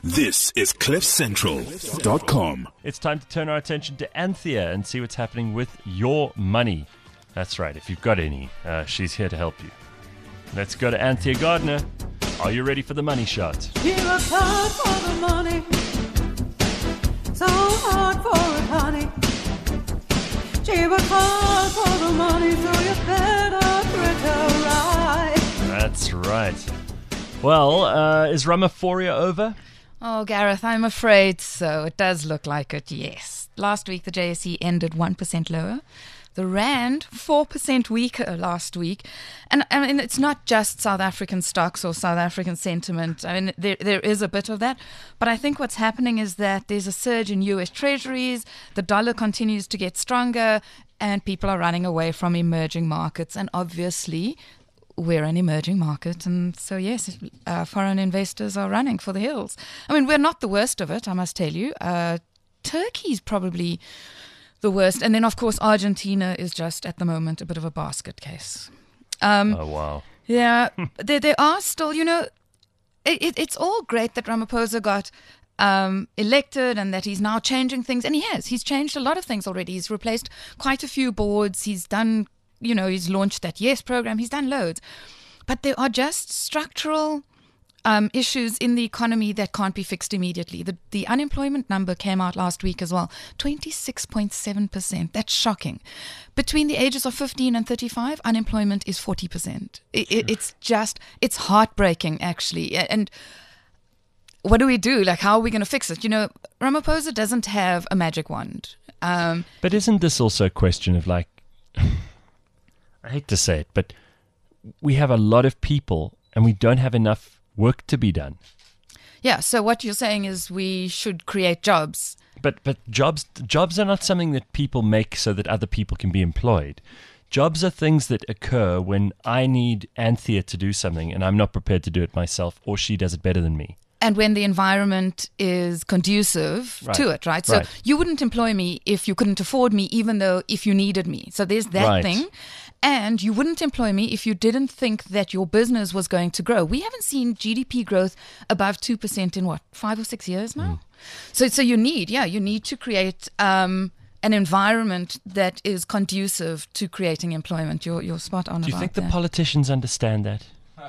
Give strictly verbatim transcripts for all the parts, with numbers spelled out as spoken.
This is cliff central dot com. It's time to turn our attention to Anthea and see what's happening with your money. That's right, if you've got any, uh, she's here to help you. Let's go to Anthea Gardner. Are you ready for the money shot? She works hard for the money, so hard for it, honey. She works hard for the money, so you better treat her right. That's right. Well, uh, is Ramaphoria over? Oh, Gareth, I'm afraid so. It does look like it, yes. Last week, the J S E ended one percent lower. The Rand, four percent weaker last week. And I mean, it's not just South African stocks or South African sentiment. I mean, there there is a bit of that. But I think what's happening is that there's a surge in U S treasuries, the dollar continues to get stronger, and people are running away from emerging markets. And obviously, we're an emerging market, and so yes, uh, foreign investors are running for the hills. I mean, we're not the worst of it, I must tell you. Uh, Turkey's probably the worst, and then of course Argentina is just at the moment a bit of a basket case. Um, oh wow! Yeah, there there are still, you know, it, it, it's all great that Ramaphosa got um, elected and that he's now changing things, and he has. He's changed a lot of things already. He's replaced quite a few boards. He's done. You know, he's launched that YES program. He's done loads. But there are just structural um, issues in the economy that can't be fixed immediately. The, the unemployment number came out last week as well, twenty-six point seven percent. That's shocking. Between the ages of fifteen and thirty-five, unemployment is forty percent. It, it, it's just, it's heartbreaking, actually. And what do we do? Like, how are we going to fix it? You know, Ramaphosa doesn't have a magic wand. Um, but isn't this also a question of like, I hate to say it, but we have a lot of people and we don't have enough work to be done. Yeah, so what you're saying is we should create jobs. But but jobs jobs are not something that people make so that other people can be employed. Jobs are things that occur when I need Anthea to do something and I'm not prepared to do it myself, or she does it better than me. And when the environment is conducive right. to it, right? So right. you wouldn't employ me if you couldn't afford me, even though if you needed me. So there's that right. thing. And you wouldn't employ me if you didn't think that your business was going to grow. We haven't seen G D P growth above two percent in what, five or six years now? Mm. So so you need, yeah, you need to create um, an environment that is conducive to creating employment. You're, you're spot on about that. Do you think the politicians understand that?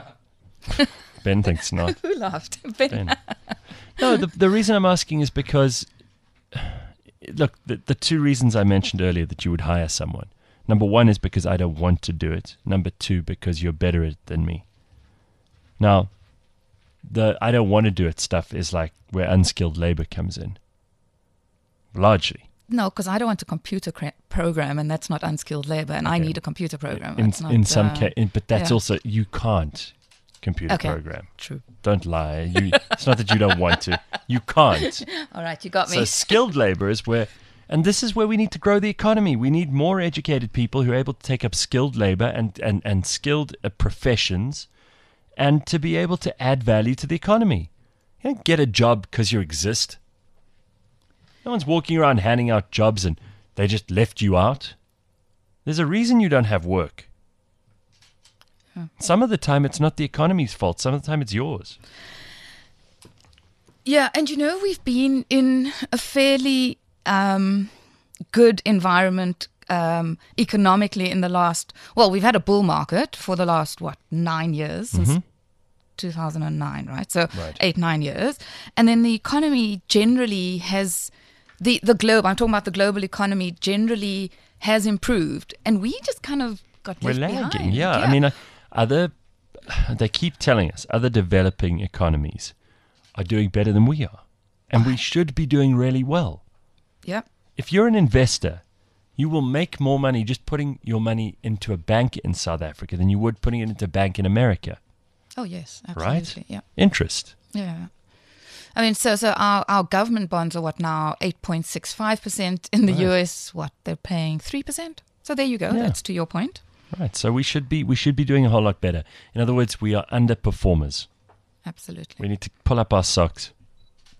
Ben thinks not. Who laughed? Ben. ben. No, the the reason I'm asking is because, look, the, the two reasons I mentioned earlier that you would hire someone. Number one is because I don't want to do it. Number two, because you're better at it than me. Now, the I don't want to do it stuff is like where unskilled labor comes in. Largely. No, because I don't want a computer cra- program, and that's not unskilled labor, and okay. I need a computer program. In, not, in some uh, case, but that's yeah. also, you can't computer okay. program. True. Don't lie. You, it's not that you don't want to. You can't. All right, you got me. So skilled labor is where, and this is where we need to grow the economy. We need more educated people who are able to take up skilled labor and, and, and skilled uh, professions and to be able to add value to the economy. You don't get a job because you exist. No one's walking around handing out jobs and they just left you out. There's a reason you don't have work. Huh. Some of the time it's not the economy's fault. Some of the time it's yours. Yeah, and you know, we've been in a fairly um, good environment um, economically in the last, well, we've had a bull market for the last, what, nine years, since mm-hmm. two thousand nine, right? So right. eight, nine years. And then the economy generally has, the, the globe, I'm talking about the global economy, generally has improved. And we just kind of got We're left lagging, behind. yeah. I mean, uh, other, they keep telling us, other developing economies are doing better than we are. And we should be doing really well. Yeah. If you're an investor, you will make more money just putting your money into a bank in South Africa than you would putting it into a bank in America. Oh, yes, absolutely. Right? Yeah. Interest. Yeah. I mean, so so our, our government bonds are what now, eight point six five percent. In the right. U S, what, they're paying three percent? So there you go. Yeah. That's to your point. Right. So we should be we should be doing a whole lot better. In other words, we are underperformers. Absolutely. We need to pull up our socks.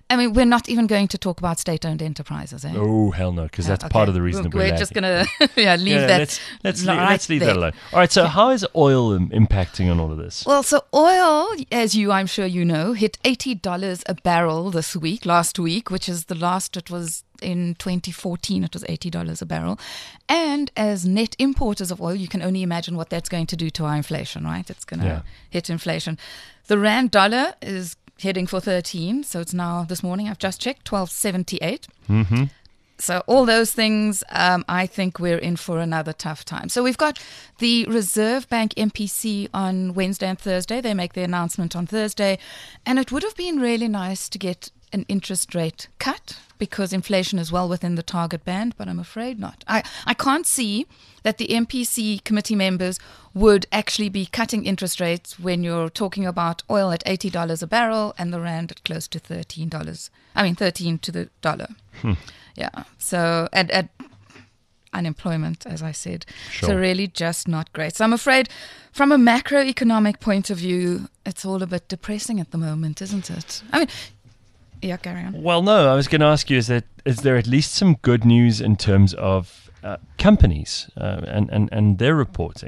I mean, we're not even going to talk about state-owned enterprises, eh? Oh, hell no, because that's Okay. part of the reason that we're, We're just going to yeah, leave yeah, that. let's let's, right leave, let's leave there. that alone. All right, so how is oil um, impacting on all of this? Well, so oil, as you, I'm sure you know, hit eighty dollars a barrel this week, last week, which is the last it was in twenty fourteen, it was eighty dollars a barrel. And as net importers of oil, you can only imagine what that's going to do to our inflation, right? It's going to Yeah. hit inflation. The rand dollar is heading for thirteen, so it's now, this morning, I've just checked, twelve seventy-eight. Mm-hmm. So all those things, um, I think we're in for another tough time. So we've got the Reserve Bank M P C on Wednesday and Thursday. They make their announcement on Thursday. And it would have been really nice to get an interest rate cut because inflation is well within the target band, but I'm afraid not. I, I can't see that the M P C committee members would actually be cutting interest rates when you're talking about oil at eighty dollars a barrel and the rand at close to thirteen dollars. I mean, thirteen to the dollar. Hmm. Yeah. So at, at unemployment, as I said. Sure. So really just not great. So I'm afraid from a macroeconomic point of view, it's all a bit depressing at the moment, isn't it? I mean, yeah, carry on. Well, no, I was going to ask you: is that is there at least some good news in terms of uh, companies uh, and, and and their reporting?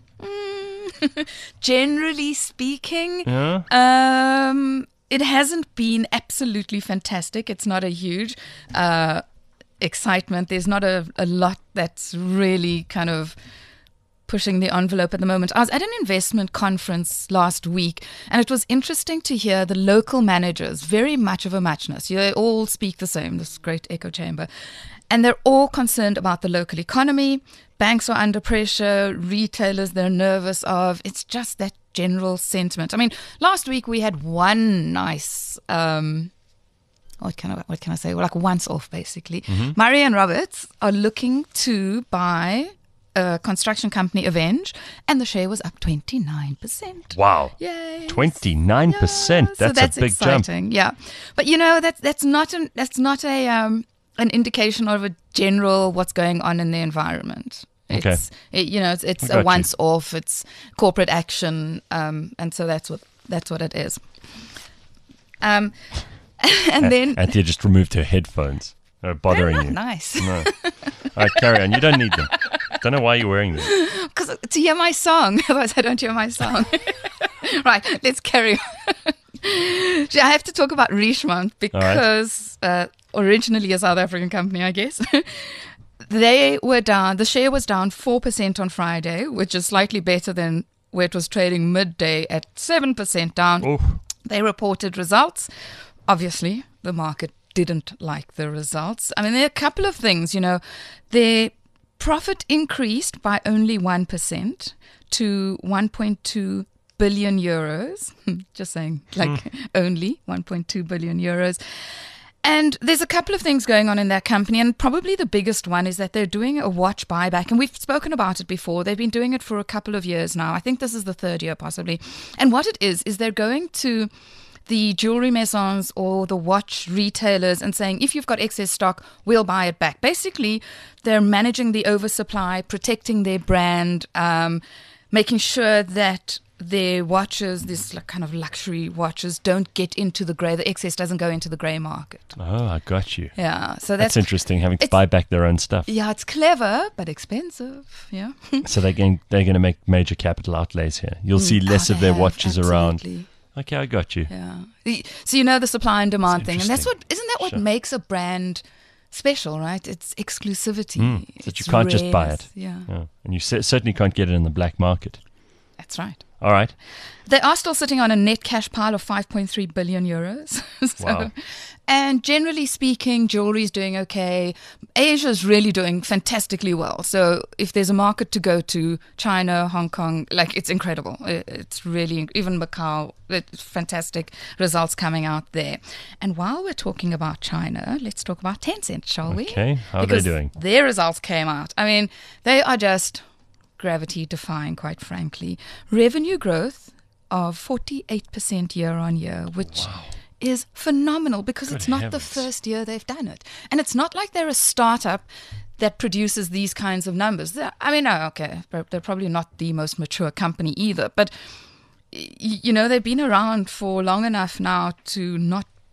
Mm, generally speaking, Yeah. um, it hasn't been absolutely fantastic. It's not a huge uh, excitement. There's not a, a lot that's really kind of pushing the envelope at the moment. I was at an investment conference last week, and it was interesting to hear the local managers, very much of a muchness. They all speak the same, this great echo chamber. And they're all concerned about the local economy. Banks are under pressure. Retailers, they're nervous of. It's just that general sentiment. I mean, last week we had one nice... Um, What can I what can I say? Well, like once off, basically. Mm-hmm. Murray and Roberts are looking to buy a construction company, Avenge, and the share was up twenty-nine percent. Wow. Yay! twenty-nine percent. Yeah, so That's, that's a big jump. exciting. Yeah, but you know that's that's not an that's not a um an indication of a general what's going on in the environment. Okay. It's it, you know it's, it's I a got you. once off. It's corporate action, um, and so that's what that's what it is. Um, and then Anthea just removed her headphones. They're bothering they're you. not nice. No. All right, carry on. You don't need them. Don't know why you're wearing them. Because to hear my song, otherwise I don't hear my song. Right, let's carry on. I have to talk about Richemont because uh, originally a South African company, I guess. They were down, the share was down four percent on Friday, which is slightly better than where it was trading midday at seven percent down. Oh, They reported results. Obviously, the market didn't like the results. I mean, there are a couple of things, you know. Their profit increased by only one percent to one point two billion euros. Just saying, like only one point two billion euros. And there's a couple of things going on in that company, and probably the biggest one is that they're doing a watch buyback, and we've spoken about it before. They've been doing it for a couple of years now. I think this is the third year possibly. And what it is, is they're going to the jewelry maisons or the watch retailers and saying, if you've got excess stock, we'll buy it back. Basically, they're managing the oversupply, protecting their brand, um, making sure that their watches, this like kind of luxury watches, don't get into the grey. The excess doesn't go into the grey market. oh, I got you. Yeah, so That's that's, interesting, having to it's- buy back their own stuff. yeah, it's clever but expensive. Yeah, So they're going, they're going to make major capital outlays here. You'll see less Oh, of they their have, watches around. absolutely. Okay, I got you. Yeah. The- So you know the supply and demand That's thing, and that's what interesting. isn't that what Sure. makes a brand special, right? It's exclusivity. Mm, that you It's can't just buy rareness. it. Yeah, Yeah. And you cer- certainly can't get it in the black market. that's right. All right. They are still sitting on a net cash pile of five point three billion euros. so, Wow. And generally speaking, jewelry is doing okay. Asia is really doing fantastically well. So if there's a market to go to, China, Hong Kong, like it's incredible. It- It's really, even Macau, it's fantastic results coming out there. And while we're talking about China, let's talk about Tencent, shall we? Okay. How are they Because doing? Their results came out. I mean, they are just gravity defying, quite frankly. Revenue growth of forty-eight percent year on year, which is phenomenal because Good it's not the heavens. first year they've done it. And it's not like they're a startup that produces these kinds of numbers. They're- I mean, no, okay, they're they're probably not the most mature company either, but y- you know, they've been around for long enough now to not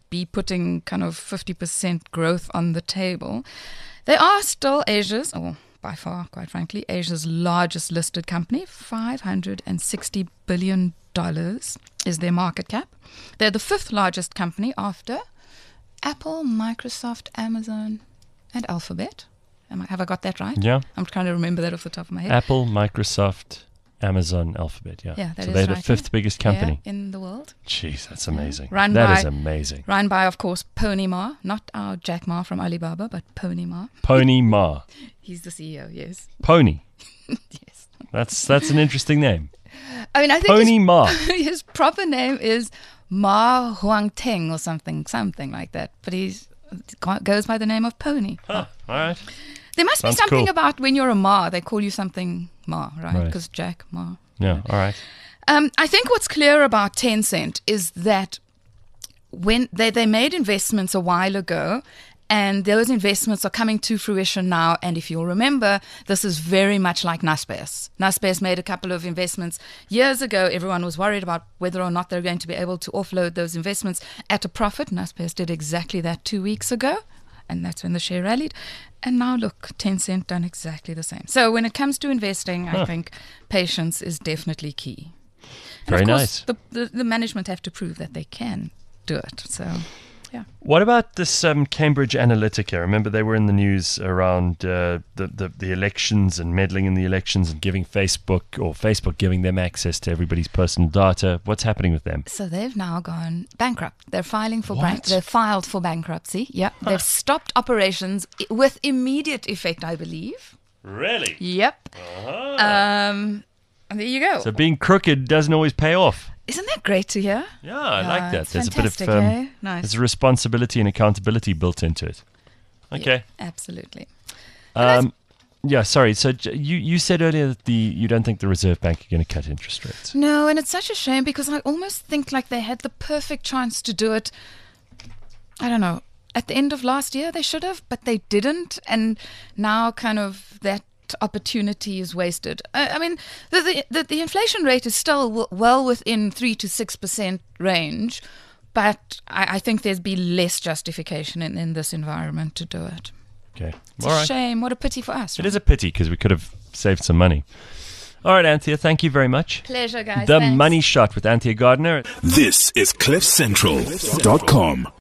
be putting kind of fifty percent growth on the table. They are still Asia's, or by far, quite frankly, Asia's largest listed company. five hundred sixty billion dollars is their market cap. They're the fifth largest company after Apple, Microsoft, Amazon, and Alphabet. Am I, have I got that right? Yeah. I'm trying to remember that off the top of my head. Apple, Microsoft, Amazon, Alphabet. Yeah. Yeah, that so is they're the right, fifth yeah. biggest company. Yeah, in the world. Jeez, that's amazing. Run That by- is amazing. Run by, of course, Pony Ma. Not our Jack Ma from Alibaba, but Pony Ma. Pony Ma. He's the C E O, yes. Pony. Yes. That's that's an interesting name. I mean, I think Pony his, Ma. his proper name is Ma Huangteng or something, something like that. But he's goes by the name of Pony. Huh, all right. There must Sounds be something cool. about when you're a Ma, they call you something Ma, right? Right. Because Jack Ma. Yeah, all right. Um, I think what's clear about Tencent is that when they, they made investments a while ago, and those investments are coming to fruition now. And if you'll remember, this is very much like Naspers. Naspers made a couple of investments years ago. Everyone was worried about whether or not they're going to be able to offload those investments at a profit. Naspers did exactly that two weeks ago, and that's when the share rallied. And now look, Tencent done exactly the same. So when it comes to investing, Huh. I think patience is definitely key. And Very of course, nice. The, the, the management have to prove that they can do it. So, yeah. What about this um, Cambridge Analytica? Remember they were in the news around uh, the, the, the elections and meddling in the elections and giving Facebook or Facebook giving them access to everybody's personal data. What's happening with them? So they've now gone bankrupt. They're filing for What? bank. They're filed for bankruptcy. Yeah, they've stopped operations i- with immediate effect, I believe. Really? Yep. Um, and there you go. So being crooked doesn't always pay off. Isn't that great to hear? Yeah, I Yeah, like that. it's There's a bit of fantastic, um, eh? Nice. there's a responsibility and accountability built into it. Okay. Absolutely. Um, yeah, sorry. So j- you, you said earlier that the you don't think the Reserve Bank are going to cut interest rates. No, and it's such a shame because I almost think like they had the perfect chance to do it. I don't know. At the end of last year, they should have, but they didn't. And now kind of that opportunity is wasted. I, I mean, the, the, the, the inflation rate is still w- well within three to six percent range, but I, I think there'd be less justification in, in this environment to do it. Okay. It's All a right. shame. What a pity for us. It is a pity because we could have saved some money. All right, Anthea, thank you very much. Pleasure, guys. The Thanks. Money Shot with Anthea Gardner. This is cliff central dot com.